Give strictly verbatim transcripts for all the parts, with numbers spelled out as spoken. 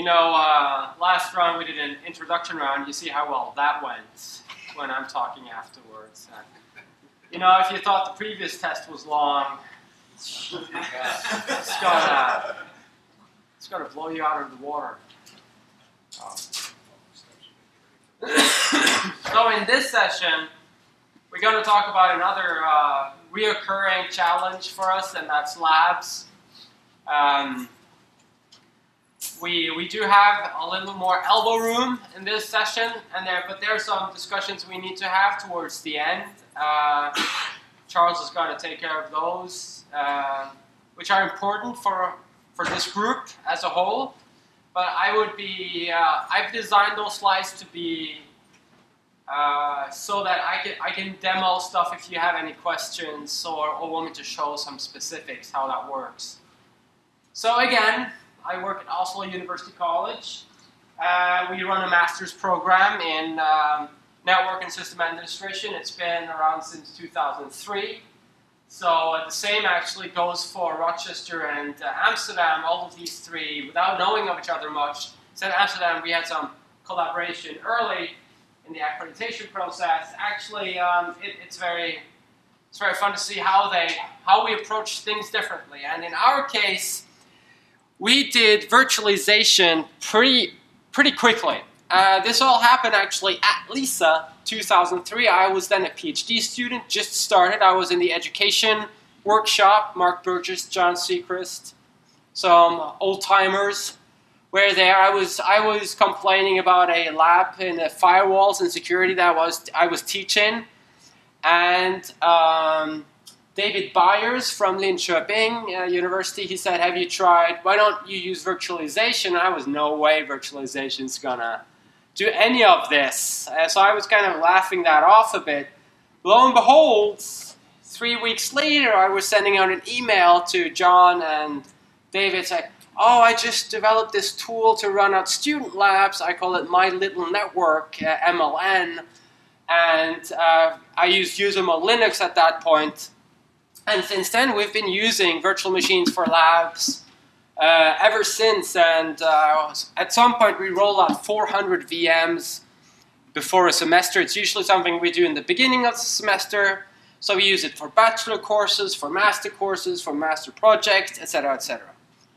know, uh, last round we did an introduction round. You see how well that went when I'm talking afterwards. Uh, you know, if you thought the previous test was long, it's gonna, it's gonna blow you out of the water. Um, so in this session, we're going to talk about another uh, reoccurring challenge for us, and that's labs. Um, we we do have a little more elbow room in this session, and there, but there are some discussions we need to have towards the end. Uh, Charles is going to take care of those, uh, which are important for for this group as a whole. But I would be, uh, I've designed those slides to be uh, so that I can I can demo stuff if you have any questions or, or want me to show some specifics how that works. So again, I work at Oslo University College. Uh, we run a master's program in um, network and system administration. It's been around since two thousand three. So uh, the same actually goes for Rochester and uh, Amsterdam, all of these three, without knowing of each other much. So in Amsterdam, we had some collaboration early in the accreditation process. Actually, um, it, it's very it's very fun to see how they how we approach things differently. And in our case, we did virtualization pretty pretty quickly. Uh, this all happened actually at LISA two thousand three. I was then a PhD student, just started. I was in the education workshop, Mark Burgess, John Seacrest, some old-timers were there. I was I was complaining about a lab in the firewalls and security that was I was teaching, and um, David Byers from Linköping uh, University, he said, "Have you tried? Why don't you use virtualization?" And I was, no way virtualization's gonna do any of this. Uh, so I was kind of laughing that off a bit. Lo and behold, three weeks later, I was sending out an email to John and David saying, "Oh, I just developed this tool to run out student labs. I call it My Little Network, uh, M L N. And uh, I used Usable Linux at that point. And since then, we've been using virtual machines for labs uh, ever since. And uh, at some point, we roll out four hundred V Ms before a semester. It's usually something we do in the beginning of the semester. So we use it for bachelor courses, for master courses, for master projects, et cetera, et cetera.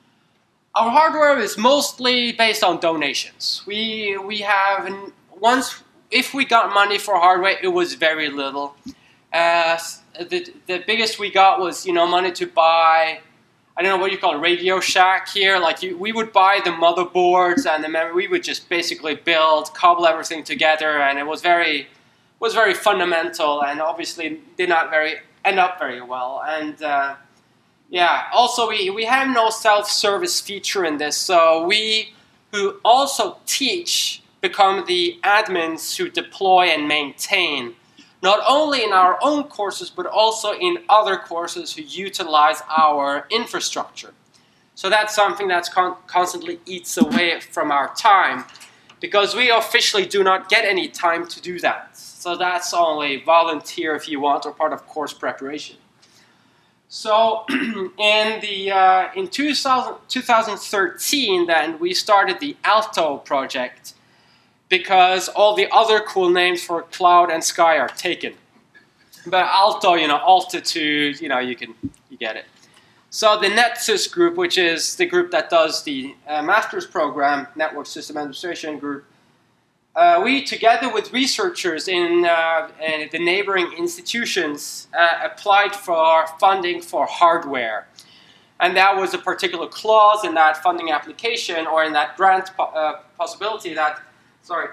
Our hardware is mostly based on donations. We we have once if we got money for hardware, it was very little. Uh, the the biggest we got was you know money to buy, I don't know what you call it, Radio Shack here. Like you, we would buy the motherboards and the memory. We would just basically build, cobble everything together, and it was very was very fundamental, and obviously did not very end up very well. And uh, yeah, also we we have no self-service feature in this, so we who also teach become the admins who deploy and maintain, not only in our own courses, but also in other courses who utilize our infrastructure. So that's something that con constantly eats away from our time, because we officially do not get any time to do that. So that's only volunteer if you want, or part of course preparation. So in the uh, in two thousand, twenty thirteen, then we started the Alto project, because all the other cool names for cloud and sky are taken. But Alto, you know, altitude, you know, you can, you get it. So the NetSys group, which is the group that does the uh, master's program, Network System Administration group, uh, we, together with researchers in, uh, in the neighboring institutions, uh, applied for funding for hardware. And that was a particular clause in that funding application, or in that grant po uh, possibility that Sorry,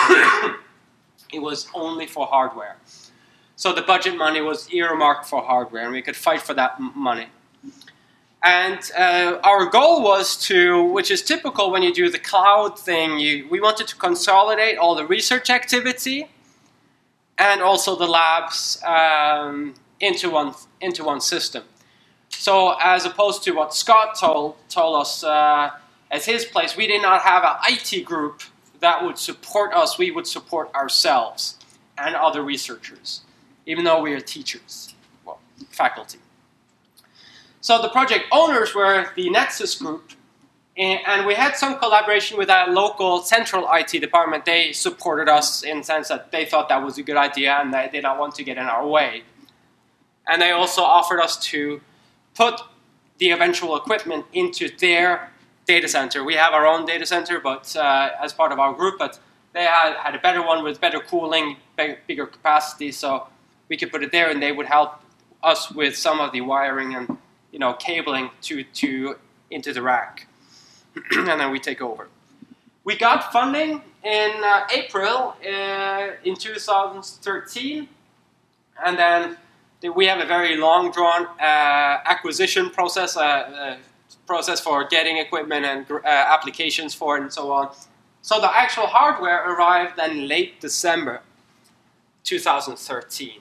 it was only for hardware. So the budget money was earmarked for hardware, and we could fight for that m money. And uh, our goal was to, which is typical when you do the cloud thing, you, we wanted to consolidate all the research activity and also the labs um, into one into one system. So as opposed to what Scott told told us uh, as his place, we did not have an I T group that would support us. We would support ourselves and other researchers, even though we are teachers, well, faculty. So the project owners were the NetSys group, And we had some collaboration with a local central I T department. They supported us in the sense that they thought that was a good idea and they did not want to get in our way. And they also offered us to put the eventual equipment into their data center. We have our own data center, but uh, as part of our group, but they had, had a better one with better cooling, big, bigger capacity, so we could put it there, and they would help us with some of the wiring and, you know, cabling to to into the rack. And then we take over. We got funding in uh, April uh, in two thousand thirteen, and then we have a very long drawn uh, acquisition process, uh, uh, process for getting equipment and uh, applications for it and so on. So the actual hardware arrived in late December two thousand thirteen.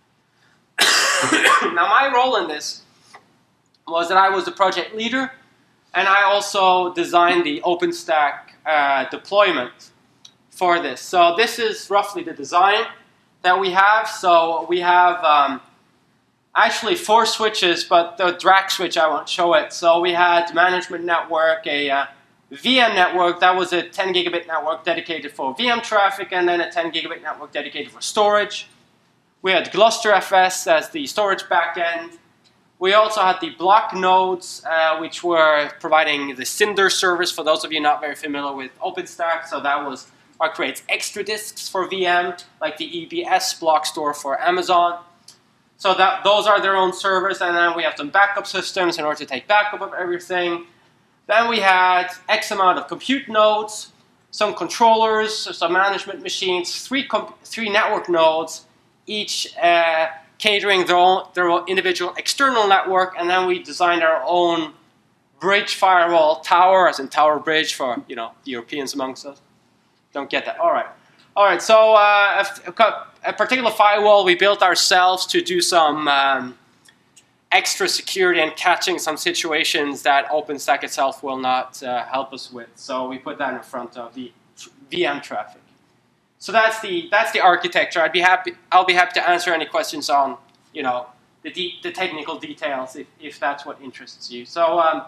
Now my role in this was that I was the project leader, and I also designed the OpenStack uh, deployment for this. So this is roughly the design that we have. So we have um, actually four switches, but the D R A C switch, I won't show it. So we had management network, a uh, V M network, that was a ten gigabit network dedicated for V M traffic, and then a ten gigabit network dedicated for storage. We had Gluster F S as the storage backend. We also had the block nodes, uh, which were providing the Cinder service, for those of you not very familiar with OpenStack. So that was what creates extra disks for V M, like the E B S block store for Amazon. So that those are their own servers, and then we have some backup systems in order to take backup of everything. Then we had X amount of compute nodes, some controllers, some management machines, three, three network nodes, each uh, catering their own, their own individual external network, and then we designed our own bridge firewall tower, as in Tower Bridge for, you know, the Europeans amongst us. Don't get that. All right. All right, so uh, a, a particular firewall we built ourselves to do some um, extra security and catching some situations that OpenStack itself will not uh, help us with. So we put that in front of the V M traffic. So that's the that's the architecture. I'd be happy. I'll be happy to answer any questions on, you know, the de the technical details if if that's what interests you. So um,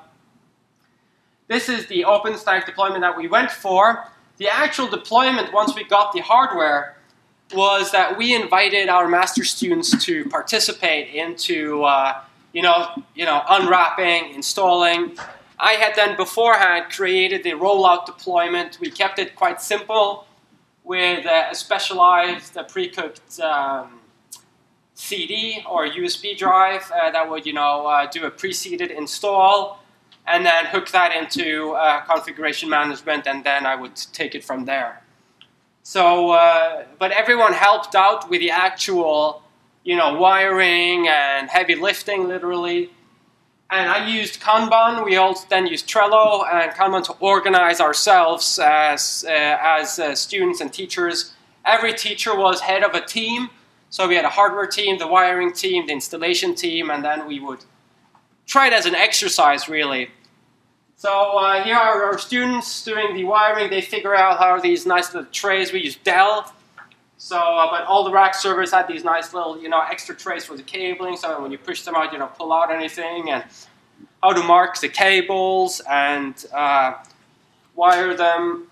this is the OpenStack deployment that we went for. The actual deployment, once we got the hardware, was that we invited our master students to participate into, uh, you know, you know, unwrapping, installing. I had then beforehand created the rollout deployment. We kept it quite simple with uh, a specialized uh, pre-cooked um, C D or U S B drive uh, that would, you know, uh, do a preceded install, and then hook that into uh, configuration management, and then I would take it from there. So, uh, but everyone helped out with the actual, you know, wiring and heavy lifting, literally. And I used Kanban. We also then used Trello and Kanban to organize ourselves as, uh, as uh, students and teachers. Every teacher was head of a team. So we had a hardware team, the wiring team, the installation team, and then we would try it as an exercise, really. So uh, here are our students doing the wiring. They figure out how these nice little trays. We use Dell. So, uh, but all the rack servers had these nice little, you know, extra trays for the cabling. So when you push them out, you don't pull out anything. And how to mark the cables and uh, wire them.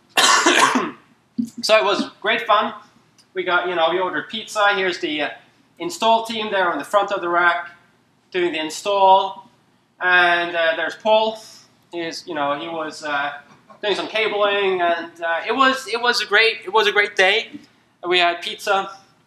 So it was great fun. We got, you know, we ordered pizza. Here's the uh, install team there on the front of the rack doing the install. And uh, there's Paul. He's, you know, he was uh, doing some cabling, and uh, it was it was a great it was a great day. We had pizza,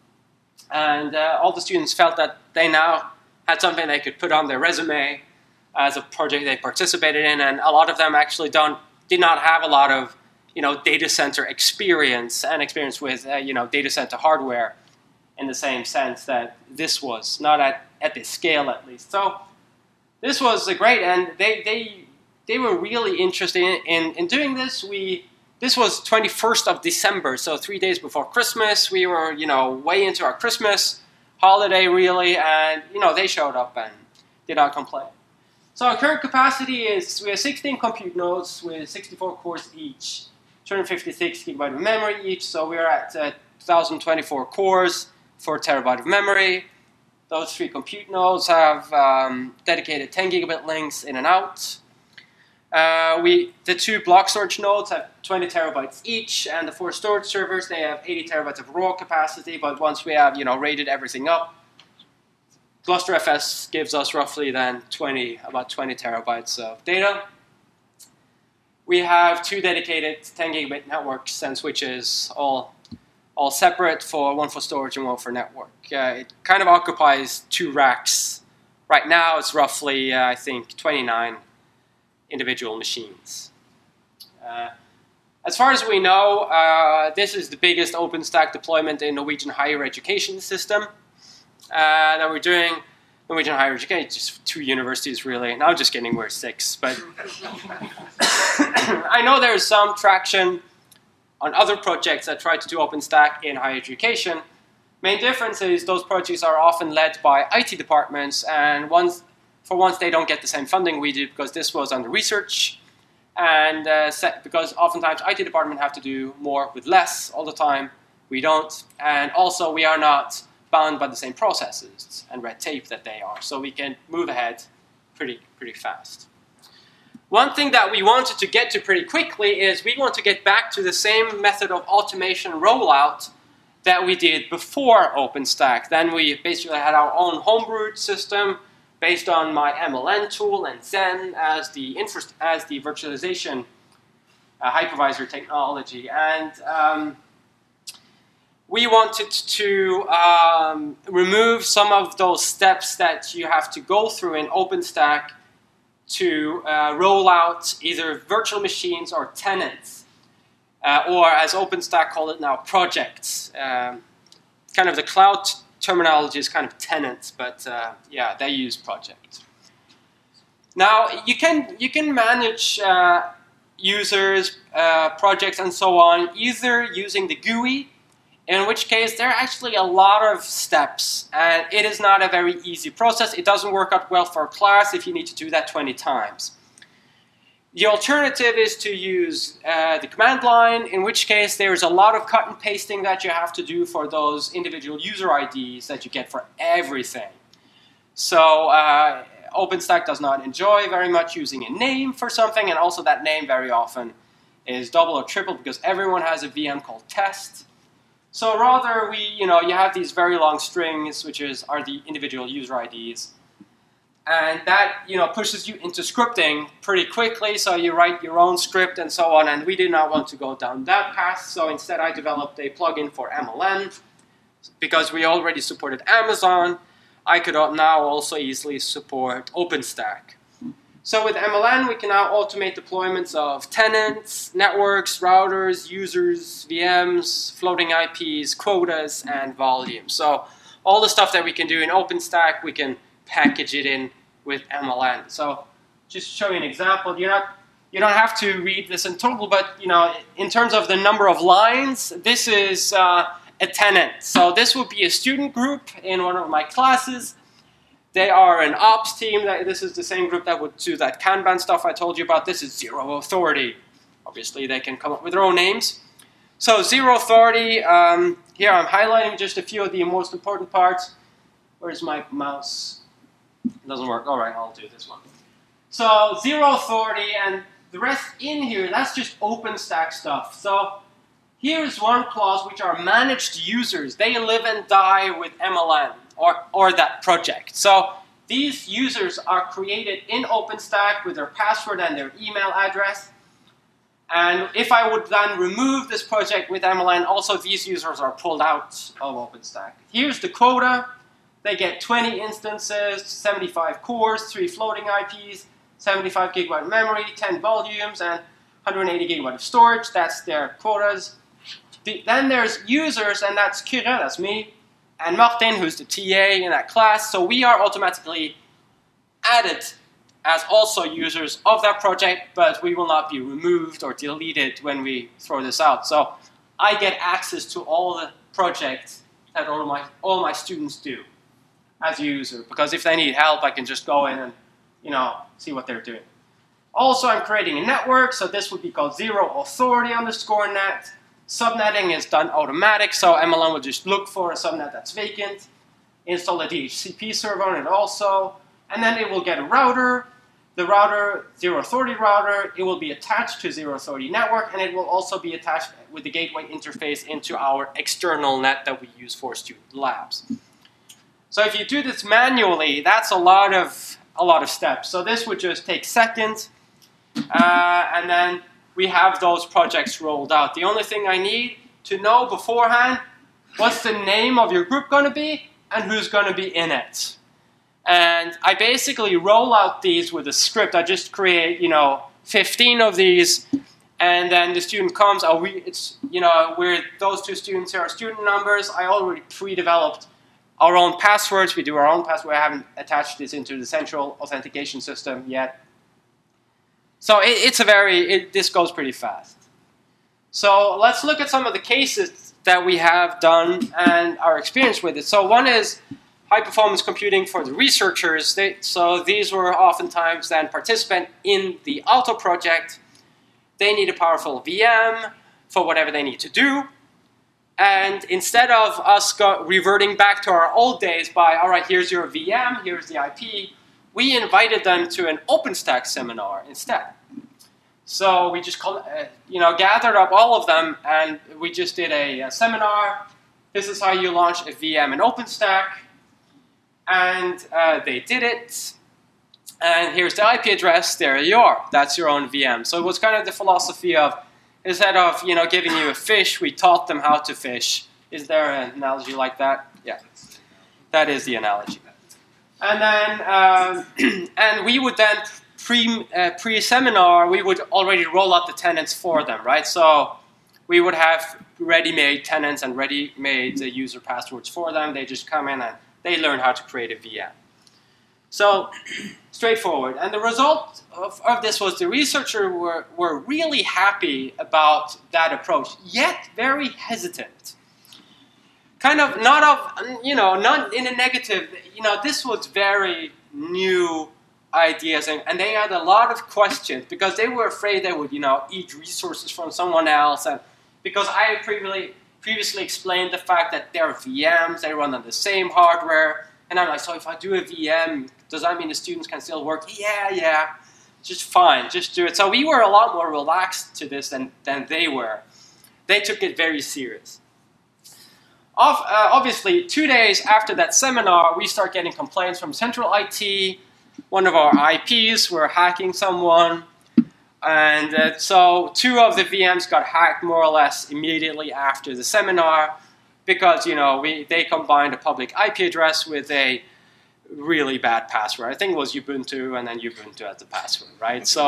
and uh, all the students felt that they now had something they could put on their resume as a project they participated in, and a lot of them actually don't did not have a lot of, you know, data center experience and experience with uh, you know, data center hardware in the same sense that this was, not at at this scale at least. So this was great, and they they they were really interested in, in, in doing this. We This was twenty-first of December, so three days before Christmas. We were, you know, way into our Christmas holiday, really, and, you know, they showed up and did not complain. So our current capacity is, we have sixteen compute nodes with sixty-four cores each, two hundred fifty-six gigabyte of memory each, so we're at uh, two thousand twenty-four cores, four terabyte of memory. Those three compute nodes have um, dedicated ten gigabit links in and out. Uh, we, the two block storage nodes have twenty terabytes each, and the four storage servers, they have eighty terabytes of raw capacity, but once we have, you know, rated everything up, GlusterFS gives us roughly then twenty, about twenty terabytes of data. We have two dedicated ten gigabit networks and switches, all, all separate, for one for storage and one for network. Uh, it kind of occupies two racks. Right now it's roughly, uh, I think, twenty-nine individual machines. Uh, as far as we know, uh, this is the biggest OpenStack deployment in Norwegian higher education system uh, that we're doing. Norwegian higher education, just two universities really. Now I'm just kidding, we're six. But I know there's some traction on other projects that try to do OpenStack in higher education. Main difference is those projects are often led by I T departments, and once, for once they don't get the same funding we do because this was under research, and uh, because oftentimes I T departments have to do more with less all the time. We don't, and also we are not bound by the same processes and red tape that they are, so we can move ahead pretty, pretty fast. One thing that we wanted to get to pretty quickly is we want to get back to the same method of automation rollout that we did before OpenStack. Then we basically had our own homebrewed system based on my M L N tool and Zen as the, as the virtualization uh, hypervisor technology. And um, we wanted to um, remove some of those steps that you have to go through in OpenStack to uh, roll out either virtual machines or tenants, uh, or as OpenStack call it now, projects. Um, kind of the cloud terminology is kind of tenants, but uh, yeah, they use project. Now you can you can manage uh, users, uh, projects, and so on either using the G U I, in which case there are actually a lot of steps, and it is not a very easy process. It doesn't work out well for a class if you need to do that twenty times. The alternative is to use uh, the command line, in which case there's a lot of cut and pasting that you have to do for those individual user I Ds that you get for everything. So uh, OpenStack does not enjoy very much using a name for something, and also that name very often is double or triple because everyone has a V M called test. So rather, we, you know, you have these very long strings, which is, are the individual user I Ds. And that, you know, pushes you into scripting pretty quickly, so you write your own script and so on, and we did not want to go down that path, so instead I developed a plugin for M L N. Because we already supported Amazon, I could now also easily support OpenStack. So with M L N, we can now automate deployments of tenants, networks, routers, users, V Ms, floating I Ps, quotas, and volumes. So all the stuff that we can do in OpenStack, we can package it in with M L N. So just to show you an example, you're not, you don't have to read this in total, but you know, in terms of the number of lines, this is uh, a tenant. So this would be a student group in one of my classes. They are an ops team. This is the same group that would do that Kanban stuff I told you about. This is Zero Authority. Obviously, they can come up with their own names. So Zero Authority, um, here I'm highlighting just a few of the most important parts. Where's my mouse? It doesn't work. All right, I'll do this one. So Zero Authority, and the rest in here, that's just OpenStack stuff. So here's one clause, which are managed users. They live and die with M L N. Or, or that project. So these users are created in OpenStack with their password and their email address. And if I would then remove this project with M L N, also these users are pulled out of OpenStack. Here's the quota. They get twenty instances, seventy-five cores, three floating I Ps, seventy-five gigabyte memory, ten volumes, and one hundred eighty gigabyte of storage. That's their quotas. The, then there's users, and that's Kyrre, that's me, and Martin, who's the T A in that class. So we are automatically added as also users of that project, but we will not be removed or deleted when we throw this out. So I get access to all the projects that all my, all my students do as a user, because if they need help, I can just go in and, you know, see what they're doing. Also, I'm creating a network, so this would be called Zero Authority underscore net. Subnetting is done automatic, so M L N will just look for a subnet that's vacant, install a D H C P server on it also, and then it will get a router, the router, zero authority router, it will be attached to zero authority network, and it will also be attached with the gateway interface into our external net that we use for student labs. So if you do this manually, that's a lot of a lot of steps. So this would just take seconds, uh, and then we have those projects rolled out. The only thing I need to know beforehand, what's the name of your group going to be, and who's going to be in it. And I basically roll out these with a script. I just create, you know, fifteen of these, and then the student comes. Oh, we, it's, you know, we're those two students here are student numbers. I already pre-developed our own passwords. We do our own password. I haven't attached this into the central authentication system yet. So it, it's a very, it, this goes pretty fast. So let's look at some of the cases that we have done and our experience with it. So one is high-performance computing for the researchers. They, so these were oftentimes then participant in the Alto project. They need a powerful V M for whatever they need to do. And instead of us go, reverting back to our old days by, all right, here's your V M, here's the I P, we invited them to an OpenStack seminar instead. So we just called, uh, you know, gathered up all of them, and we just did a, a seminar. This is how you launch a V M in OpenStack. And uh, they did it. And here's the I P address. There you are. That's your own V M. So it was kind of the philosophy of, instead of, you know, giving you a fish, we taught them how to fish. Is there an analogy like that? Yeah. That is the analogy. And then, um, and we would then, pre, uh, pre-seminar, we would already roll out the tenants for them, right? So we would have ready-made tenants and ready-made uh, user passwords for them. They just come in and they learn how to create a V M. So, straightforward. And the result of, of this was the researchers were, were really happy about that approach, yet very hesitant. Kind of not of, you know, not in a negative, you know, this was very new ideas, and, and they had a lot of questions because they were afraid they would, you know, eat resources from someone else. And because I previously, previously explained the fact that they're V Ms, they run on the same hardware. And I'm like, so if I do a V M, does that mean the students can still work? Yeah, yeah, just fine, just do it. So we were a lot more relaxed to this than, than they were. They took it very serious. Off, uh, obviously, two days after that seminar, we start getting complaints from Central I T. One of our I Ps were hacking someone. And uh, so two of the V Ms got hacked more or less immediately after the seminar because, you know, we, they combined a public I P address with a really bad password. I think it was Ubuntu and then Ubuntu as the password, right? So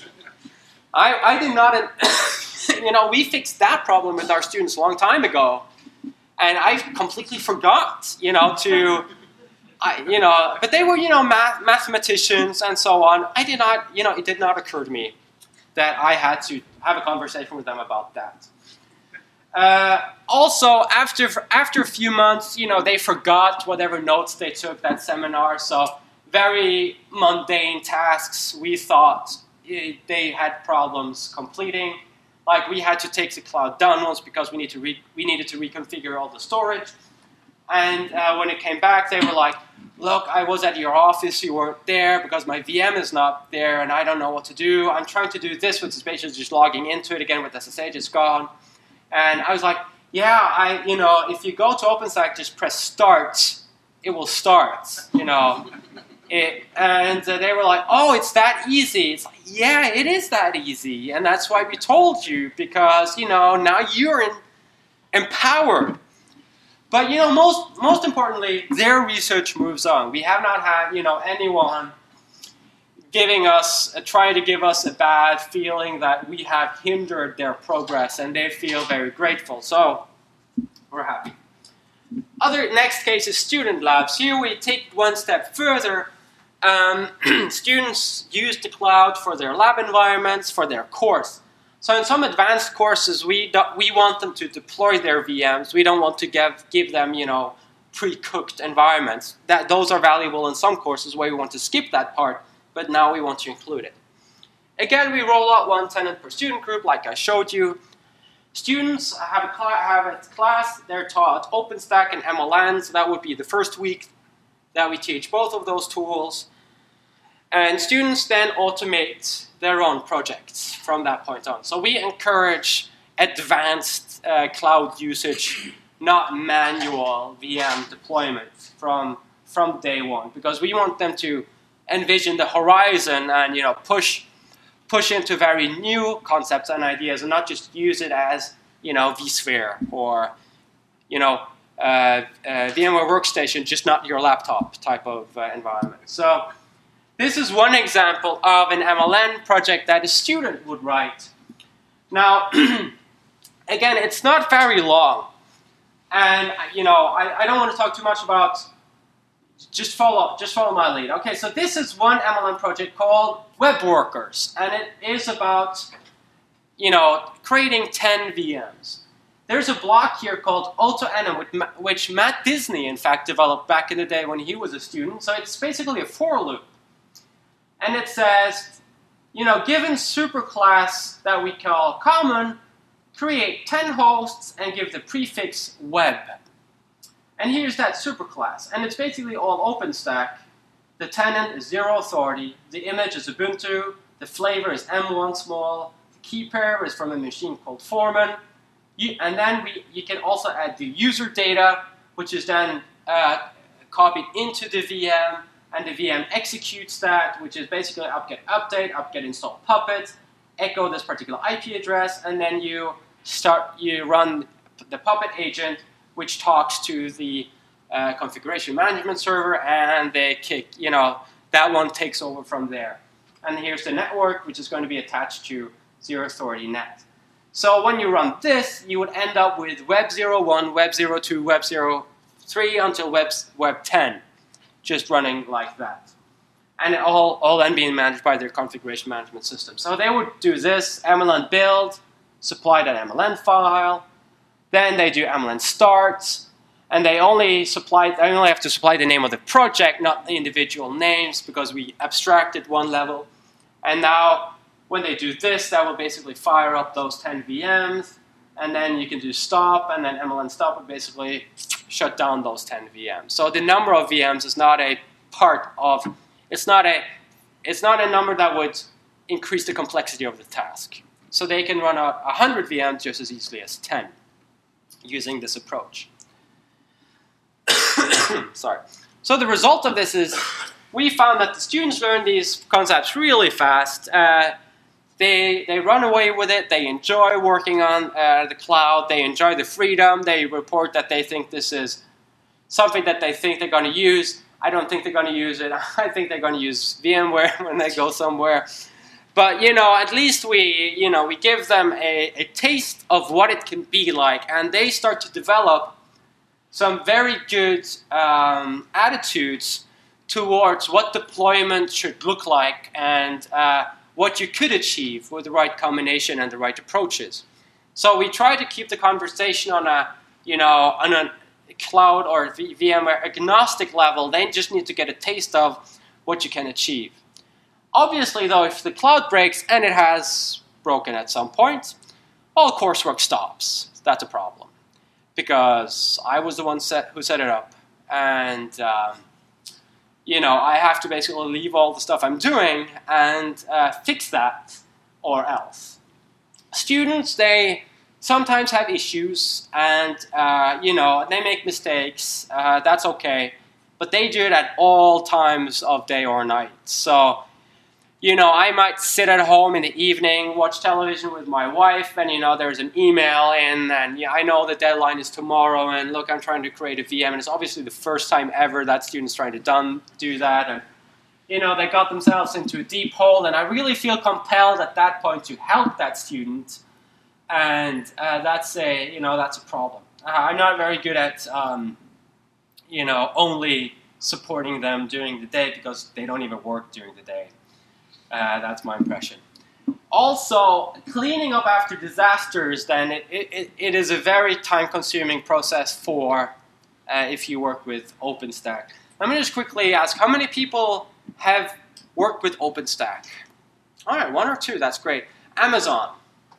I, I did not, you know, we fixed that problem with our students a long time ago. And I completely forgot, you know, to, I, you know, but they were, you know, math, mathematicians and so on. I did not, you know, it did not occur to me that I had to have a conversation with them about that. Uh, also, after after a few months, you know, they forgot whatever notes they took that seminar. So very mundane tasks we thought it, they had problems completing. Like we had to take the cloud down once because we need to re we needed to reconfigure all the storage. And uh, when it came back, they were like, look, I was at your office, you weren't there because my V M is not there and I don't know what to do. I'm trying to do this with this patient, just logging into it again with S S H, it's gone. And I was like, yeah, I, you know, if you go to OpenStack, just press start, it will start, you know. It, and uh, they were like, oh, it's that easy. It's like, yeah, it is that easy. And that's why we told you, because, you know, now you're in, empowered. But, you know, most, most importantly, their research moves on. We have not had, you know, anyone giving us, uh, trying to give us a bad feeling that we have hindered their progress, and they feel very grateful. So, we're happy. Other next case is student labs. Here we take one step further. Um, students use the cloud for their lab environments, for their course. So in some advanced courses, we, do, we want them to deploy their V Ms. We don't want to give, give them, you know, pre-cooked environments. That, those are valuable in some courses where we want to skip that part, but now we want to include it. Again, we roll out one tenant per student group, like I showed you. Students have a, have a class, they're taught OpenStack and M L N, so that would be the first week that we teach both of those tools. And students then automate their own projects from that point on. So we encourage advanced uh, cloud usage, not manual V M deployment from, from day one, because we want them to envision the horizon and, you know, push, push into very new concepts and ideas and not just use it as, you know, vSphere or, you know, uh, uh, VMware Workstation, just not your laptop type of uh, environment. So this is one example of an M L N project that a student would write. Now, again, it's not very long. And, you know, I, I don't want to talk too much about, just follow, just follow my lead. Okay, so this is one M L N project called Web Workers. And it is about, you know, creating ten V Ms. There's a block here called AutoEnum, which Matt Disney, in fact, developed back in the day when he was a student. So it's basically a for loop. And it says, you know, given superclass that we call common, create ten hosts and give the prefix web. And here's that superclass. And it's basically all OpenStack. The tenant is zero authority. The image is Ubuntu. The flavor is M one small. The key pair is from a machine called Foreman. You, and then we, you can also add the user data, which is then uh, copied into the V M. And the V M executes that, which is basically apt-get update, apt-get install Puppet, echo this particular I P address, and then you start, you run the Puppet agent, which talks to the uh, configuration management server, and they kick, you know, that one takes over from there. And here's the network, which is going to be attached to zero authority net. So when you run this, you would end up with Web zero one, Web zero two, Web zero three until Web, Web ten. Just running like that. And all, all then being managed by their configuration management system. So they would do this, M L N build, supply that M L N file, then they do M L N start, and they only supply, they only have to supply the name of the project, not the individual names, because we abstracted one level. And now, when they do this, that will basically fire up those ten V Ms, and then you can do stop, and then M L N stop will basically shut down those ten V Ms. So the number of V Ms is not a part of, it's not a, it's not a number that would increase the complexity of the task. So they can run a one hundred V Ms just as easily as ten using this approach. Sorry. So the result of this is we found that the students learn these concepts really fast. Uh, They, they run away with it, they enjoy working on uh, the cloud, they enjoy the freedom, they report that they think this is something that they think they're going to use. I don't think they're going to use it. I think they're going to use VMware when they go somewhere. But, you know, at least we, you know, we give them a, a taste of what it can be like, and they start to develop some very good um, attitudes towards what deployment should look like and uh, what you could achieve with the right combination and the right approaches. So we try to keep the conversation on a, you know, on a cloud or v VMware agnostic level. They just need to get a taste of what you can achieve. Obviously, though, if the cloud breaks, and it has broken at some point, all coursework stops. That's a problem. Because I was the one set, who set it up, and um, you know, I have to basically leave all the stuff I'm doing and uh, fix that or else. Students, they sometimes have issues and, uh, you know, they make mistakes. Uh, that's okay. But they do it at all times of day or night. So, you know, I might sit at home in the evening, watch television with my wife, and, you know, there's an email in, and yeah, I know the deadline is tomorrow, and look, I'm trying to create a V M, and it's obviously the first time ever that student's trying to done, do that, and, you know, they got themselves into a deep hole, and I really feel compelled at that point to help that student, and uh, that's a, you know, that's a problem. Uh, I'm not very good at, um, you know, only supporting them during the day, because they don't even work during the day. Uh, that's my impression. Also, cleaning up after disasters, then, it, it, it is a very time-consuming process for uh, if you work with OpenStack. Let me just quickly ask, how many people have worked with OpenStack? All right, one or two, that's great. Amazon.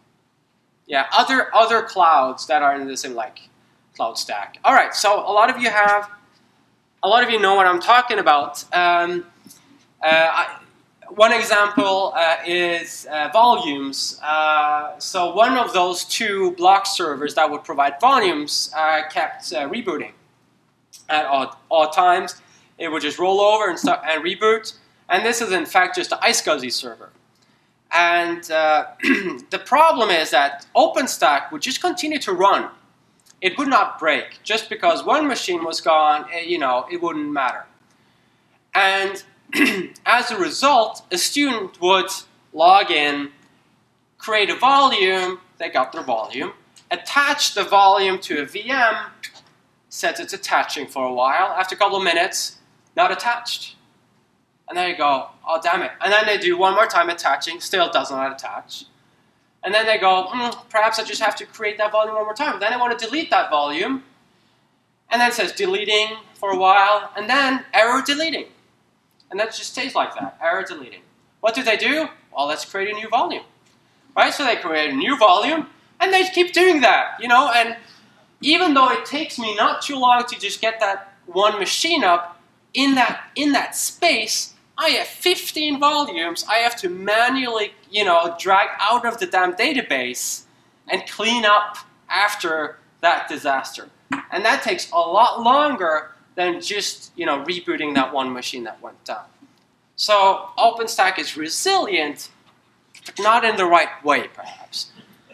Yeah, other, other clouds that are in the same, like, cloud stack. All right, so a lot of you have, a lot of you know what I'm talking about. Um, uh, I, one example uh, is uh, volumes. Uh, so one of those two block servers that would provide volumes uh, kept uh, rebooting at odd, odd times. It would just roll over and, start, and reboot. And this is in fact just the iSCSI server. And uh, the problem is that OpenStack would just continue to run. It would not break. Just because one machine was gone, you know, it wouldn't matter. And as a result, a student would log in, create a volume, they got their volume, attach the volume to a V M, says it's attaching for a while. After a couple of minutes, not attached. And then you go, oh, damn it. And then they do one more time attaching, still does not attach. And then they go, mm, perhaps I just have to create that volume one more time. Then I want to delete that volume. And then it says deleting for a while, and then error deleting. And that just stays like that, error deleting. What do they do? Well, let's create a new volume. Right? So they create a new volume, and they keep doing that, you know, and even though it takes me not too long to just get that one machine up, in that, in that space, I have fifteen volumes I have to manually, you know, drag out of the damn database and clean up after that disaster. And that takes a lot longer than just, you know, rebooting that one machine that went down. So OpenStack is resilient, but not in the right way, perhaps.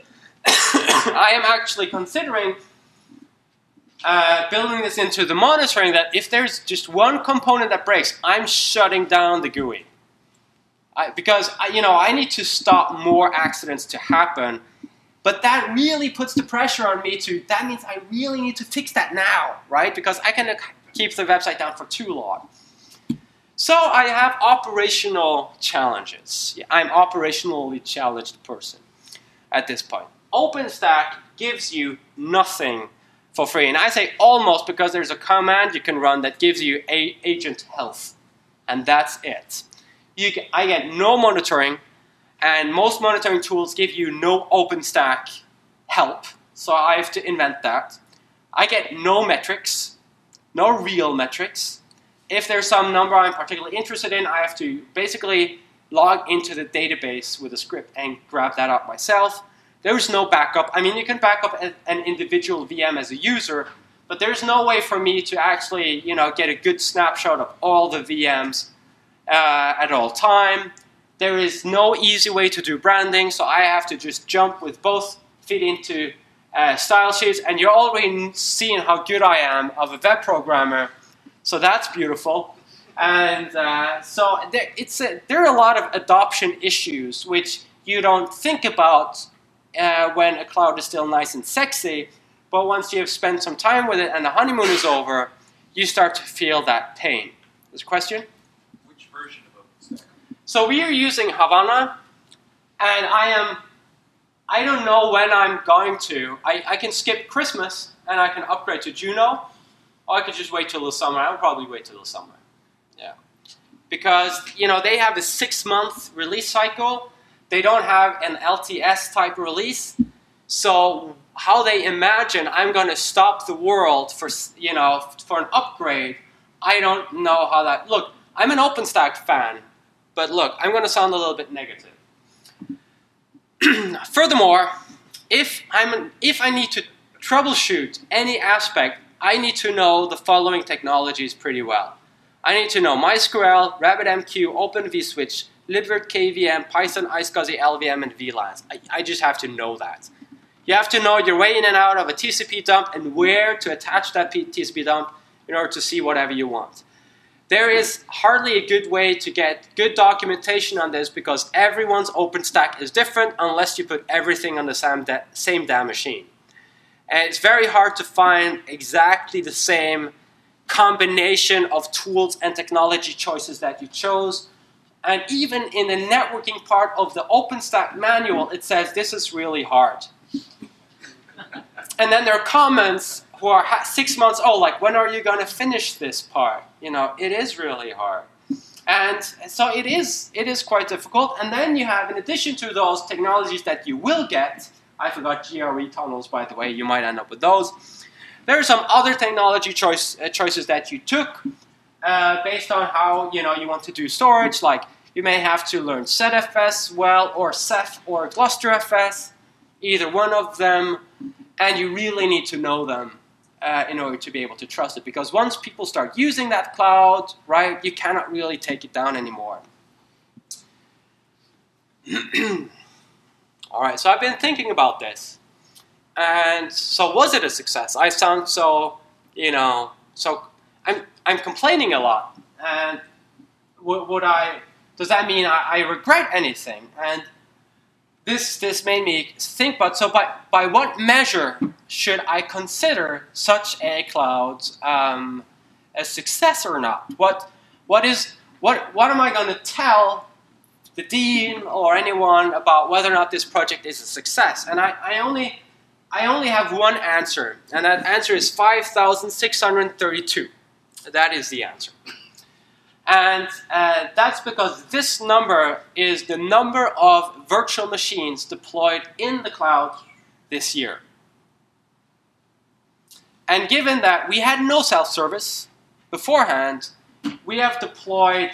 I am actually considering uh, building this into the monitoring that if there's just one component that breaks, I'm shutting down the G U I. I, because, I, you know, I need to stop more accidents to happen. But that really puts the pressure on me to, that means I really need to fix that now, right? Because I can keep the website down for too long. So I have operational challenges. I'm an operationally challenged person at this point. OpenStack gives you nothing for free. And I say almost because there's a command you can run that gives you a agent health. And that's it. You get, I get no monitoring. And most monitoring tools give you no OpenStack help, so I have to invent that. I get no metrics, no real metrics. If there's some number I'm particularly interested in, I have to basically log into the database with a script and grab that up myself. There's no backup. I mean, you can back up an individual V M as a user, but there's no way for me to actually, you know, get a good snapshot of all the V Ms uh, at all time. There is no easy way to do branding, so I have to just jump with both feet into uh, style sheets, and you're already seeing how good I am of a web programmer, so that's beautiful. And uh, so there, it's a, there are a lot of adoption issues which you don't think about uh, when a cloud is still nice and sexy, but once you have spent some time with it and the honeymoon is over, you start to feel that pain. There's a question? So we are using Havana, and I am, I don't know when I'm going to. I, I can skip Christmas, and I can upgrade to Juno, or I could just wait till the summer. I'll probably wait till the summer, yeah. Because, you know, they have a six-month release cycle. They don't have an L T S-type release. So how they imagine I'm going to stop the world for, you know, for an upgrade, I don't know how that, look, I'm an OpenStack fan. But look, I'm going to sound a little bit negative. Furthermore, if, I'm, if I need to troubleshoot any aspect, I need to know the following technologies pretty well. I need to know MySQL, RabbitMQ, Open vSwitch, libvirt K V M, Python, iSCSI, L V M, and V LANs. I, I just have to know that. You have to know your way in and out of a T C P dump and where to attach that T C P dump in order to see whatever you want. There is hardly a good way to get good documentation on this because everyone's OpenStack is different unless you put everything on the same, da same damn machine. And it's very hard to find exactly the same combination of tools and technology choices that you chose. And even in the networking part of the OpenStack manual, it says this is really hard. And then there are comments who are six months old, like, when are you going to finish this part? You know, it is really hard. And so it is, it is quite difficult. And then you have, in addition to those technologies that you will get, I forgot G R E tunnels, by the way, you might end up with those. There are some other technology choice, uh, choices that you took uh, based on how, you know, you want to do storage, like You may have to learn Z F S well, or Ceph, or GlusterFS, either one of them, and you really need to know them uh, in order to be able to trust it. Because once people start using that cloud, right, you cannot really take it down anymore. All right, so I've been thinking about this. And so was it a success? I sound so, you know, so I'm, I'm complaining a lot. And would, would I, does that mean I, I regret anything? And this, this made me think about, so by, by what measure should I consider such a cloud um, a success or not? What, what, is, what, what am I going to tell the dean or anyone about whether or not this project is a success? And I, I only... I only have one answer, and that answer is five thousand six hundred thirty-two. That is the answer. And uh, that's because this number is the number of virtual machines deployed in the cloud this year. And given that we had no self-service beforehand, we have deployed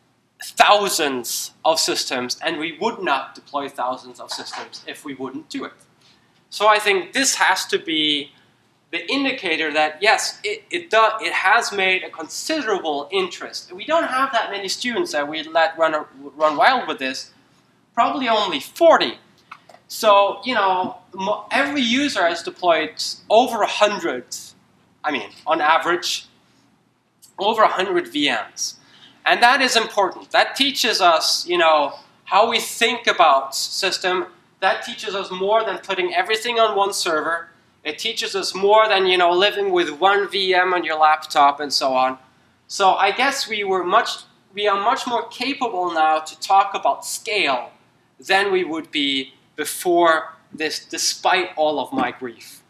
thousands of systems, and we would not deploy thousands of systems if we wouldn't do it. So I think this has to be the indicator that, yes, it, it, does, it has made a considerable interest. We don't have that many students that we let run, run wild with this, probably only forty. So, you know, every user has deployed over one hundred, I mean, on average, over one hundred V Ms. And that is important. That teaches us, you know, how we think about system. That teaches us more than putting everything on one server. It teaches us more than, you know, living with one V M on your laptop and so on. So I guess we were much, we are much more capable now to talk about scale than we would be before this, despite all of my grief.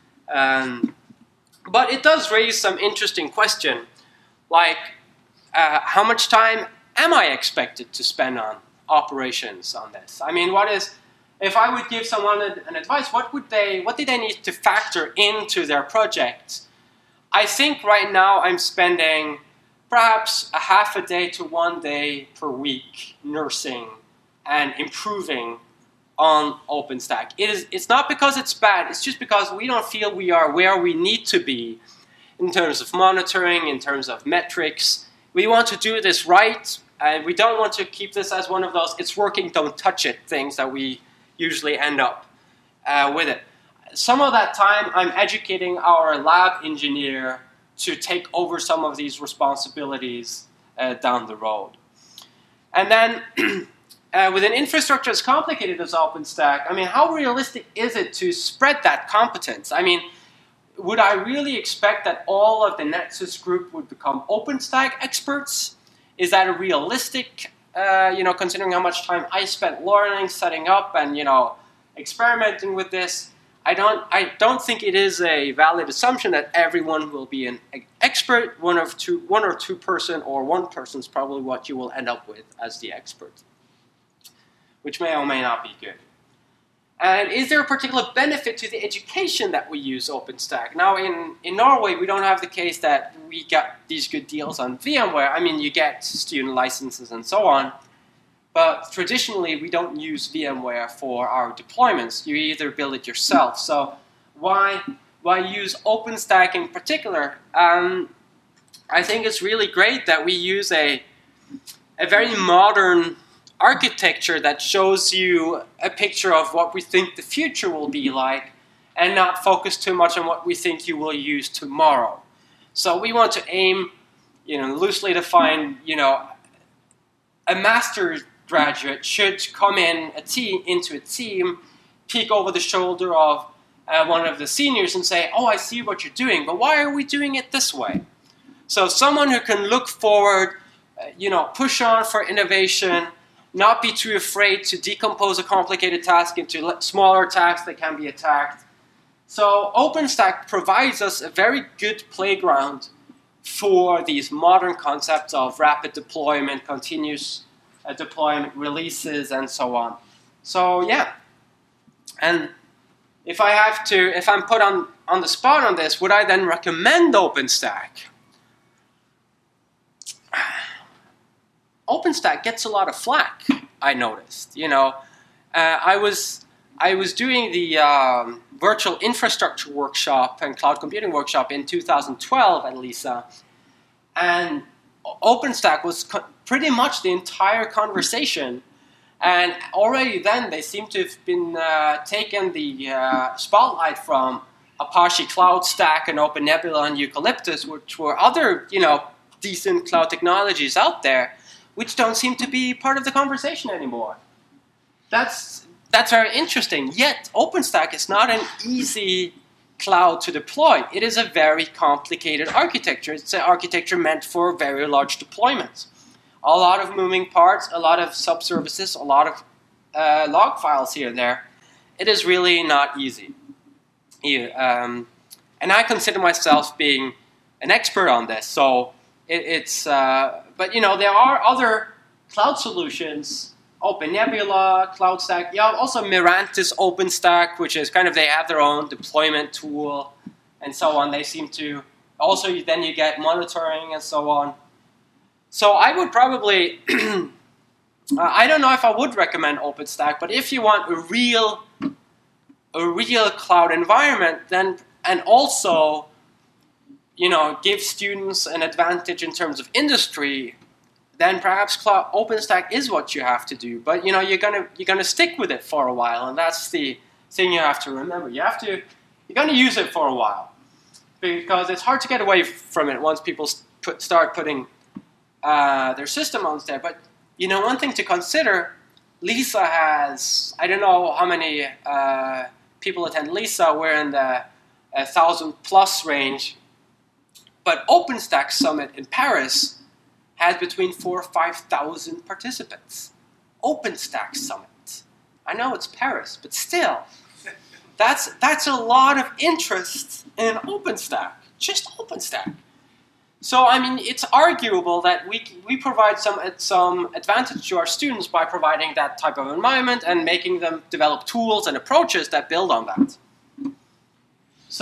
Um, but it does raise some interesting question, like uh, how much time am I expected to spend on operations on this? I mean, what is... If I would give someone an advice, what would they, what do they need to factor into their project? I think right now I'm spending perhaps a half a day to one day per week nursing and improving on OpenStack. It is, it's not because it's bad, it's just because we don't feel we are where we need to be in terms of monitoring, in terms of metrics. We want to do this right, and we don't want to keep this as one of those it's working, don't touch it things that we usually end up uh, with it. Some of that time I'm educating our lab engineer to take over some of these responsibilities uh, down the road. And then uh, with an infrastructure as complicated as OpenStack, I mean, how realistic is it to spread that competence? I mean, would I really expect that all of the NetSys group would become OpenStack experts? Is that a realistic Uh, you know, considering how much time I spent learning, setting up, and, you know, experimenting with this, I don't, I don't think it is a valid assumption that everyone will be an expert. One of two, one or two person, or one person is probably what you will end up with as the expert, which may or may not be good. And is there a particular benefit to the education that we use OpenStack? Now, in, in Norway, we don't have the case that we got these good deals on VMware. I mean, you get student licenses and so on. But traditionally, we don't use VMware for our deployments. You either build it yourself. So why, why use OpenStack in particular? Um, I think it's really great that we use a, a very modern architecture that shows you a picture of what we think the future will be like, and not focus too much on what we think you will use tomorrow. So we want to aim, you know, loosely defined, you know, a master's graduate should come in a team, into a team, peek over the shoulder of uh, one of the seniors and say, oh, I see what you're doing, but why are we doing it this way? So someone who can look forward, uh, you know, push on for innovation, not be too afraid to decompose a complicated task into smaller tasks that can be attacked. So OpenStack provides us a very good playground for these modern concepts of rapid deployment, continuous uh, deployment, releases, and so on. So yeah, and if I have to, if I'm put on, on the spot on this, would I then recommend OpenStack? OpenStack gets a lot of flack, I noticed. You know, uh, I was I was doing the um, virtual infrastructure workshop and cloud computing workshop in two thousand twelve at LISA, and OpenStack was co- pretty much the entire conversation. And already then, they seem to have been uh, taken the uh, spotlight from Apache Cloud Stack and OpenNebula and Eucalyptus, which were other, you know, decent cloud technologies out there, which don't seem to be part of the conversation anymore. That's that's very interesting. Yet OpenStack is not an easy cloud to deploy. It is a very complicated architecture. It's an architecture meant for very large deployments. A lot of moving parts, a lot of subservices, a lot of uh, log files here and there. It is really not easy. Yeah, um, and I consider myself being an expert on this. So it, it's, uh, but you know, there are other cloud solutions, OpenNebula, CloudStack. Yeah, also Mirantis OpenStack, which is kind of, they have their own deployment tool and so on. They seem to, also then you get monitoring and so on. So I would probably, uh, I don't know if I would recommend OpenStack, but if you want a real, a real cloud environment, then, and also, you know, give students an advantage in terms of industry, then perhaps cloud, OpenStack is what you have to do. But you know, you're gonna you're gonna stick with it for a while, and that's the thing you have to remember. You have to, you're gonna use it for a while, because it's hard to get away from it once people put, start putting Uh, their system on there. But you know, one thing to consider, LISA has, I don't know how many uh, people attend LISA, we're in the a thousand plus range, but OpenStack Summit in Paris had between four or five thousand participants. OpenStack Summit. I know it's Paris, but still, that's that's a lot of interest in OpenStack, just OpenStack. So, I mean, it's arguable that we we provide some some advantage to our students by providing that type of environment and making them develop tools and approaches that build on that. So,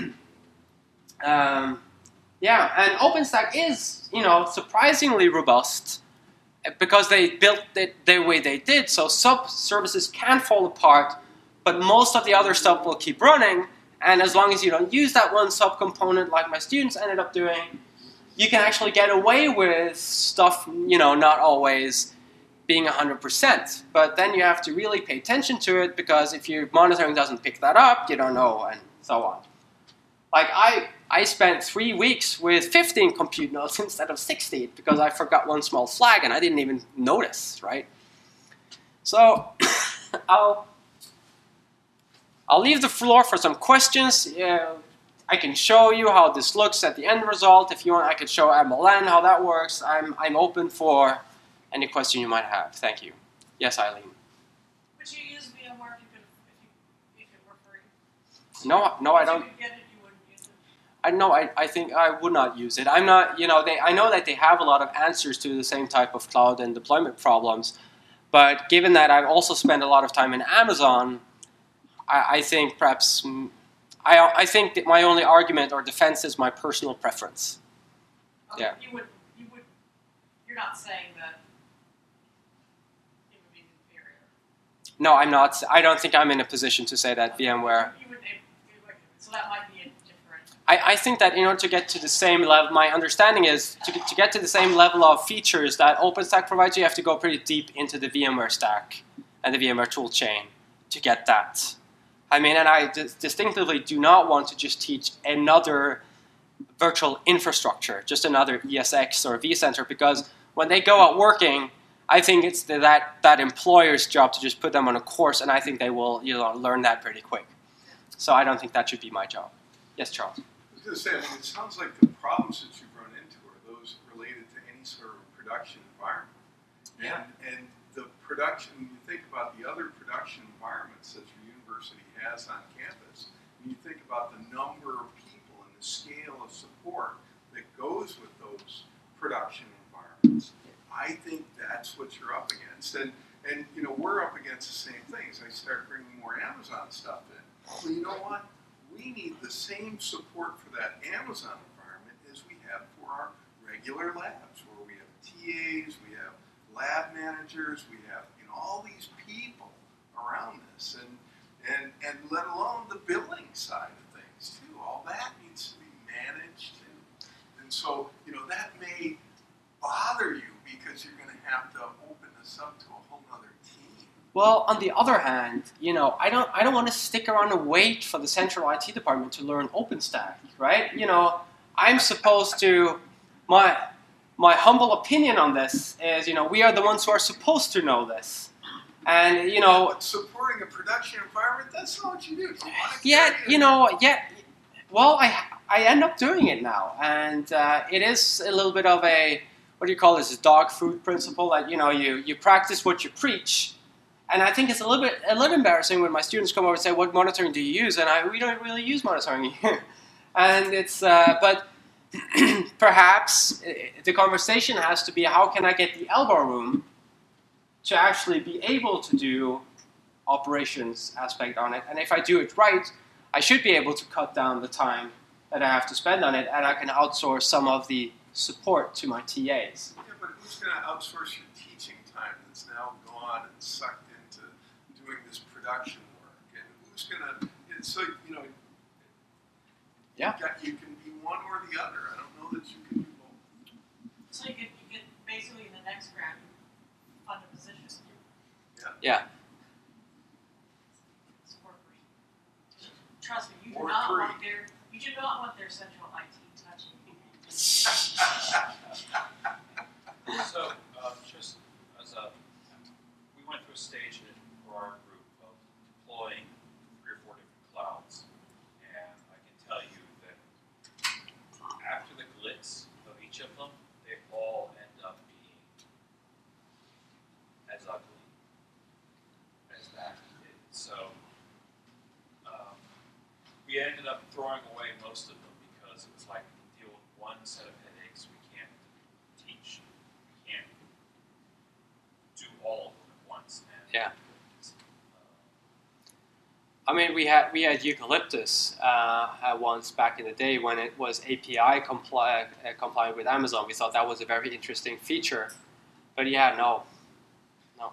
um, yeah, and OpenStack is, you know, surprisingly robust because they built it the way they did. So sub-services can fall apart, but most of the other stuff will keep running. And as long as you don't use that one subcomponent like my students ended up doing, you can actually get away with stuff, you know, not always being one hundred percent. But then you have to really pay attention to it, because if your monitoring doesn't pick that up, you don't know, and so on. Like, I, I spent three weeks with fifteen compute nodes instead of sixty, because I forgot one small flag, and I didn't even notice, right? So, I'll, I'll leave the floor for some questions. Yeah. I can show you how this looks at the end result. If you want, I could show M L N how that works. I'm, I'm open for any question you might have. Thank you. Yes, Eileen. Would you use VMware if you could, if, you, if it were free? No, no, I don't. If you could get it, you wouldn't use it? I know. I, I think I would not use it. I'm not. You know, they. I know that they have a lot of answers to the same type of cloud and deployment problems, but given that I've also spent a lot of time in Amazon, I, I think perhaps. I, I think that my only argument or defense is my personal preference. Okay, Yeah. You would, you would, you're not saying that it would be inferior. No, I'm not. I don't think I'm in a position to say that VMware. You would, so that might be a different. I, I think that in order to get to the same level, my understanding is to get, to get to the same level of features that OpenStack provides, you have to go pretty deep into the VMware stack and the VMware tool chain to get that. I mean, and I dis- distinctively do not want to just teach another virtual infrastructure, just another E S X or vCenter, because when they go out working, I think it's the, that, that employer's job to just put them on a course, and I think they will, you know, learn that pretty quick. So I don't think that should be my job. Yes, Charles? I was going to say, I mean, it sounds like the problems that you've run into are those related to any sort of production environment. Yeah. And, and the production, when you think about the other production environments that your university has on campus, and you think about the number of people and the scale of support that goes with those production environments, I think that's what you're up against. And, and you know, we're up against the same things. I start bringing more Amazon stuff in. Well, you know what? We need the same support for that Amazon environment as we have for our regular labs, where we have T As, we have lab managers, we have you know all these people around this, and and and let alone the billing side of things too. All that needs to be managed too. And so you know that may bother you because you're going to have to open this up to a whole other team. Well, on the other hand, you know, I don't, I don't want to stick around and wait for the central I T department to learn OpenStack, right? You know, I'm supposed to, my, my humble opinion on this is, you know, we are the ones who are supposed to know this, and you know, But supporting a production environment, that's not what you do. You wanna yeah, carry it. you know, yeah. Well, I, I end up doing it now, and uh, it is a little bit of a, what do you call this, a dog food principle that, you know, you, you practice what you preach. And I think it's a little bit a little embarrassing when my students come over and say, "What monitoring do you use?" And I we don't really use monitoring here. And it's uh, but perhaps the conversation has to be, how can I get the elbow room to actually be able to do operations aspect on it? And if I do it right, I should be able to cut down the time that I have to spend on it, and I can outsource some of the support to my T As. Yeah, but who's going to outsource your teaching time that's now gone and sucked into doing this production work? And who's going to, so, you know, Yeah. you, got, you can be one or the other. I don't know that you can do both. So you get, you get basically in the next grant, you fund a position. Yeah. Support person. Trust me, you do Or not three. want their, you do not want their central I T touching you. So, uh, just as a, we went through a stage in, for our group of deploying three or four different clouds, and I can tell you that after the glitz of each of them, they all end up being as ugly as that did. So, um, we ended up throwing away most of them because it was like deal with one set of headaches. We can't teach, we can't do all of them at once. And Yeah. it's, I mean, we had we had Eucalyptus uh, at once back in the day when it was A P I compli- uh, compliant with Amazon. We thought that was a very interesting feature, but yeah, no, no.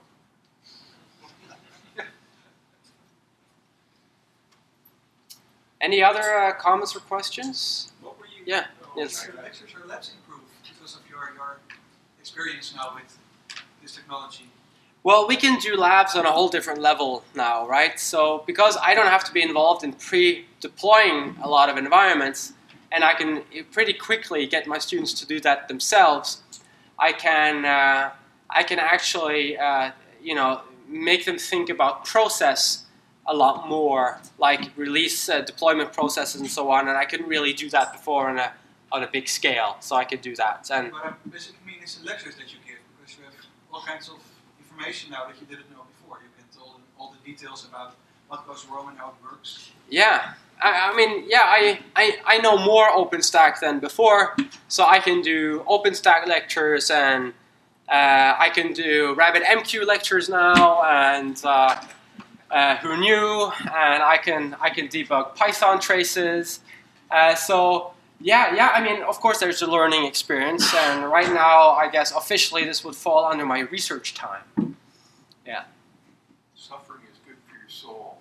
Any other uh, comments or questions? What were you? Yeah, uh, yes. Your lectures or labs improve because of your, your experience now with this technology. Well, we can do labs on a whole different level now, right? So because I don't have to be involved in pre-deploying a lot of environments, and I can pretty quickly get my students to do that themselves, I can uh, I can actually uh, you know make them think about process a lot more, like release uh, deployment processes and so on. And I couldn't really do that before on a on a big scale, so I could do that. And What I basically mean is the lectures that you give, because you have all kinds of information now that you didn't know before. You get all the, all the details about what goes wrong and how it works. yeah, I, I mean, yeah, I, I I know more OpenStack than before, so I can do OpenStack lectures, and uh, I can do RabbitMQ lectures now, and uh, uh, who knew? And I can I can debug Python traces. Uh, so yeah, yeah. I mean, of course, there's a learning experience, and right now, I guess officially this would fall under my research time. Yeah. Suffering is good for your soul.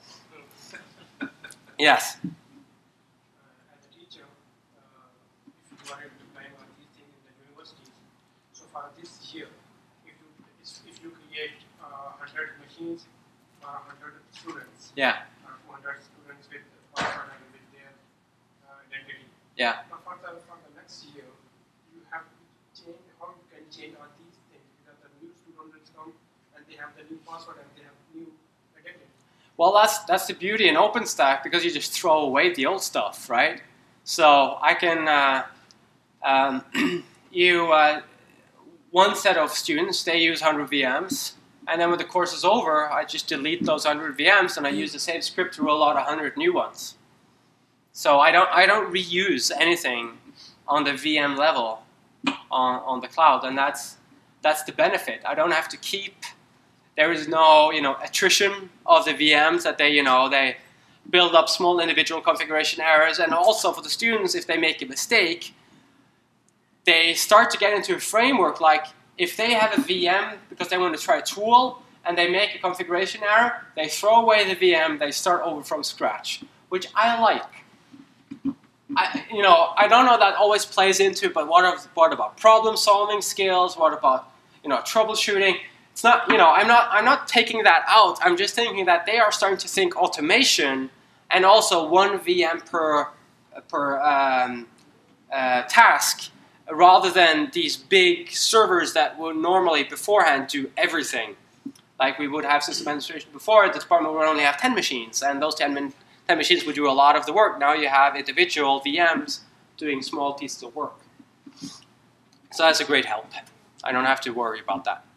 Yes. uh, as a teacher, uh, if you wanted to plan on these things in the universities, so for this year, if you if you create uh, one hundred machines for one hundred students, Yeah. uh, two hundred students with password and with their uh, identity. Yeah. But for the for the next year, you have to change how you can change all these things because the new students come and they have the new password and they have new identity. Well, that's that's the beauty in OpenStack, because you just throw away the old stuff, right? So I can uh, um, you uh, one set of students, they use one hundred V Ms, and then when the course is over, I just delete those one hundred V Ms and I use the same script to roll out one hundred new ones. So I don't I don't reuse anything on the V M level on on the cloud, and that's that's the benefit. I don't have to keep. There is no, you know, attrition of the V Ms that they, you know, they build up small individual configuration errors. And also for the students, if they make a mistake, they start to get into a framework like, if they have a V M because they want to try a tool and they make a configuration error, they throw away the V M, they start over from scratch, which I like. I, you know, I don't know that always plays into, but what, of, what about problem-solving skills? What about, you know, troubleshooting? It's not, you know, I'm not, I'm not taking that out. I'm just thinking that they are starting to think automation and also one V M per per um, uh, task, rather than these big servers that would normally beforehand do everything. Like we would have system administration before, the department would only have ten machines, and those ten min ten machines would do a lot of the work. Now you have individual V Ms doing small pieces of work. So that's a great help. I don't have to worry about that.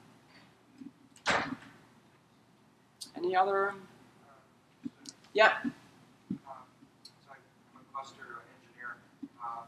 Any other? Yeah? Um, so I'm a cluster engineer. Um,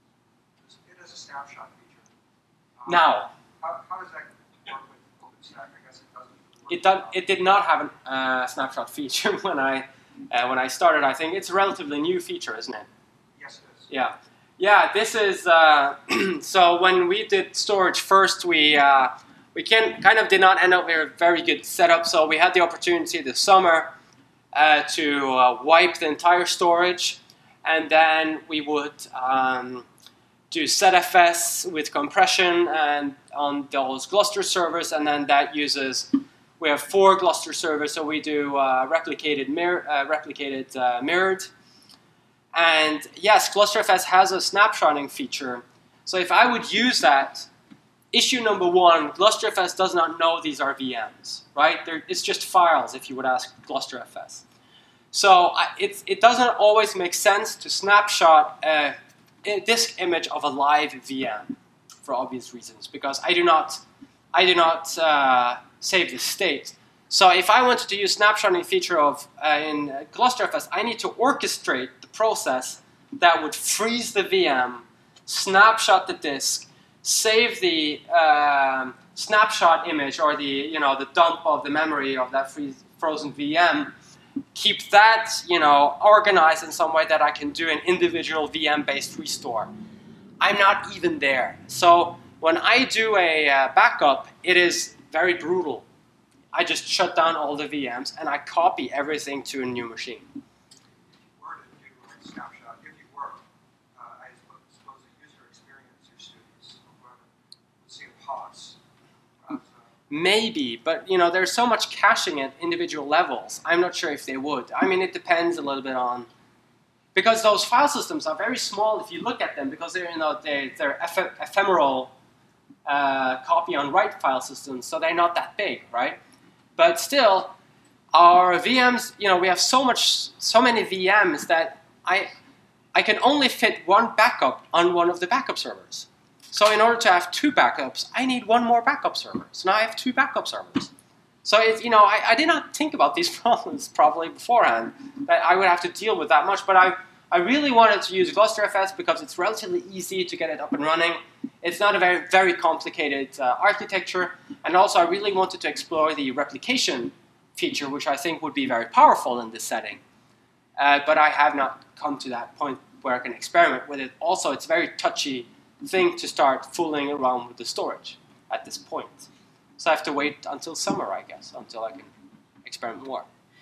it has a snapshot feature. Um, Now. How, how does that work with OpenStack? I guess it doesn't. It, done, it did not have a uh, snapshot feature when I Uh, when I started. I think it's a relatively new feature, isn't it? Yes, it is. Yeah, yeah. This is uh, so when we did storage first, we uh, we can kind of did not end up with a very good setup. So we had the opportunity this summer uh, to uh, wipe the entire storage, and then we would um, do Z F S with compression and on those Gluster servers, and then that uses. We have four Gluster servers, so we do uh, replicated, mirror, uh, replicated uh, mirrored. And yes, GlusterFS has a snapshotting feature. So if I would use that, issue number one, GlusterFS does not know these are V Ms, right? They're, it's just files, if you would ask GlusterFS. So I, it, it doesn't always make sense to snapshot a, a disk image of a live V M for obvious reasons, because I do not, I do not. Uh, save the state. So if I wanted to use snapshotting feature of uh, in GlusterFS, I need to orchestrate the process that would freeze the V M, snapshot the disk, save the um, snapshot image or the you know the dump of the memory of that freeze, frozen V M, keep that you know organized in some way that I can do an individual V M-based restore. I'm not even there. So when I do a uh, backup, it is very brutal. I just shut down all the V Ms and I copy everything to a new machine. If you were to do a snapshot, if you were, uh, I suppose the user experience, your students, or whoever, would see a pause. Uh, Maybe, but you know, there's so much caching at individual levels. I'm not sure if they would. I mean, it depends a little bit on, because those file systems are very small if you look at them, because they're you know they, they're eph ephemeral. Uh, copy on write file systems, so they're not that big, right? But still, our V Ms, you know, we have so much, so many V Ms that I, I can only fit one backup on one of the backup servers. So in order to have two backups, I need one more backup server. So now I have two backup servers. So it's, you know, I, I did not think about these problems probably beforehand, that I would have to deal with that much, but I, I really wanted to use GlusterFS because it's relatively easy to get it up and running. It's not a very, very complicated uh, architecture. And also, I really wanted to explore the replication feature, which I think would be very powerful in this setting. Uh, but I have not come to that point where I can experiment with it. Also, it's a very touchy thing to start fooling around with the storage at this point. So I have to wait until summer, I guess, until I can experiment more.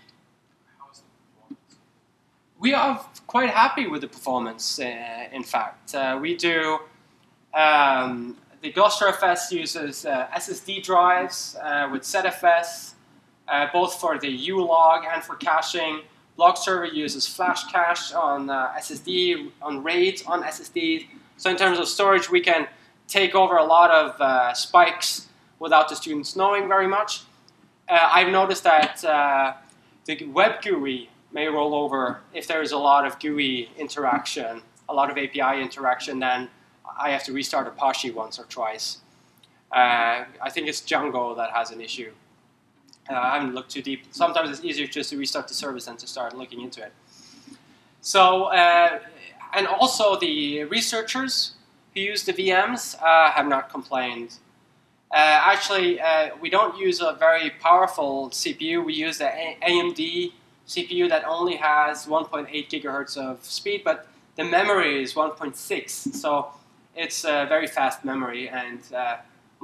We are quite happy with the performance, uh, in fact. Uh, we do, um, the GlusterFS uses uh, S S D drives uh, with Z F S, uh, both for the U log and for caching. Blog server uses flash cache on uh, S S D, on RAID on S S D. So in terms of storage, we can take over a lot of uh, spikes without the students knowing very much. Uh, I've noticed that uh, the web G U I may roll over if there is a lot of G U I interaction, a lot of A P I interaction, then I have to restart Apache once or twice. Uh, I think it's Django that has an issue. Uh, I haven't looked too deep. Sometimes it's easier just to restart the service than to start looking into it. So, uh, and also the researchers who use the V Ms uh, have not complained. Uh, actually, uh, we don't use a very powerful C P U. We use the A M D C P U that only has one point eight gigahertz of speed, but the memory is one point six, so it's a very fast memory, and uh,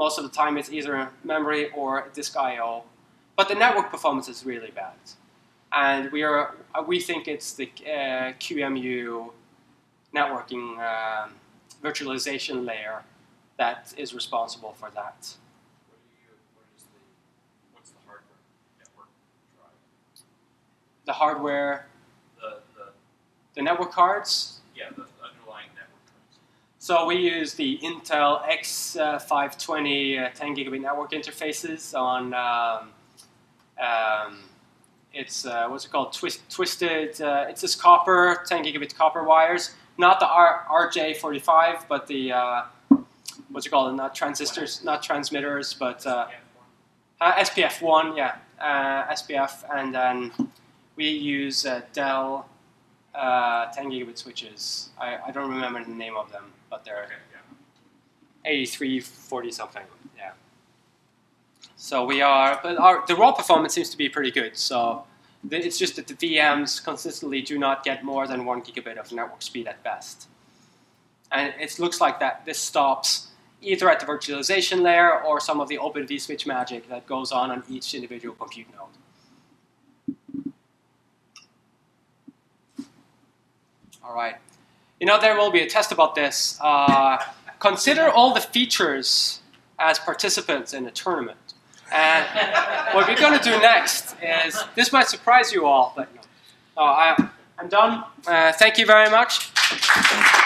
Most of the time it's either memory or disk I O. But the network performance is really bad. And we, are, we think it's the uh, Q M U networking um, virtualization layer that is responsible for that. What do you, what is the, what's the hardware network drive? The hardware, The, the, the network cards. yeah, the underlying network cards. So we use the Intel X five twenty uh, ten gigabit network interfaces on, um, um, it's, uh, what's it called, Twist, twisted, uh, it's this copper, ten gigabit copper wires, not the R J forty-five, but the, uh, what's it called, not transistors, not transmitters, but uh, uh, S P F one, yeah, uh, S P F, and then we use uh, Dell uh, ten gigabit switches. I, I don't remember the name of them, but they're Okay, yeah. eighty-three forty something, yeah. So we are, but our, the raw performance seems to be pretty good, so the, it's just that the V Ms consistently do not get more than one gigabit of network speed at best. And it looks like that this stops either at the virtualization layer or some of the open vSwitch magic that goes on on each individual compute node. All right. You know, there will be a test about this. Uh, consider all the features as participants in a tournament. And what we're going to do next is, this might surprise you all, but no. Oh, I, I'm done. Uh, thank you very much.